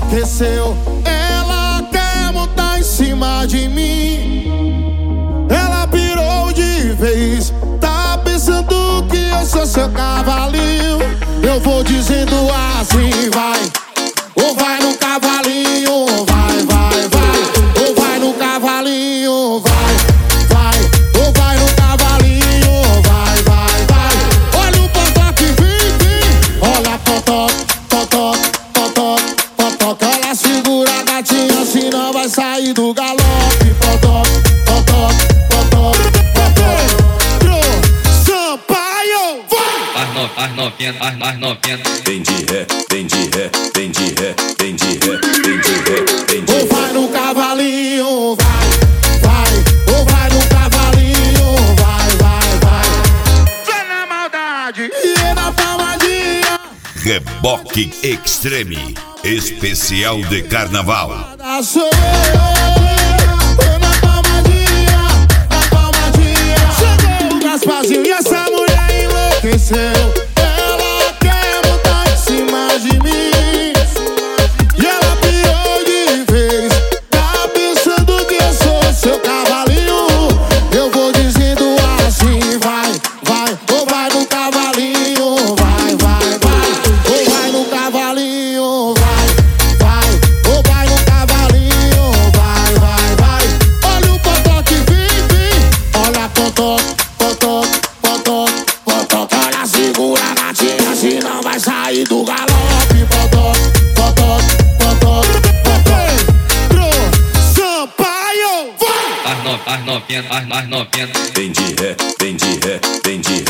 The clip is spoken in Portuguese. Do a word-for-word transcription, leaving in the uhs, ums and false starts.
enlouqueceu. Ela quer montar em cima de mim. Ela pirou de vez. Tá pensando que eu sou seu cavalinho. Eu vou dizendo assim, vai. Ou vai no cavalinho, vai, vai, vai. Ou vai no cavalinho, vai, vai. Ou vai no cavalinho, vai, vai, vai. Olha o potó que vem, vem. Olha potó, potó, potó, potó. Ela segura a gatinha, senão vai sair do galope. Potó, potó, potó, potó. Pro Sampaio, vai. As no, as novinha, as, as novinha. Vem de ré, vem de ré, vem de ré, vem de ré, vem de ré, vem de ré. Ou vai no cavalinho, vai, vai. Ou vai no cavalinho, vai, vai, vai. Só na maldade e na palmadinha. Reboque Extreme, especial de carnaval. Sou eu, na palmadinha, na palmadinha. Chegou o Gasparzinho e essa mulher enlouqueceu. Ela quer montar em cima de mim. E ela pirou de vez. Tá pensando que eu sou seu cavalinho. Eu vou dizendo assim, vai, vai. Ou vai no cavalinho, vai, vai, vai. Ou vai no cavalinho, vai, vai. Ou vai no cavalinho, vai, vai, vai. Olha o potó que vem, vem. Olha potó, potó, potó, potó. Olha, segura a gatinha, senão vai sair do galope. Potó, potó, potó, potó. Pro Sampaio, vai. As no, as novinha, as, as novinha. Vem de ré, vem de ré, vem de ré.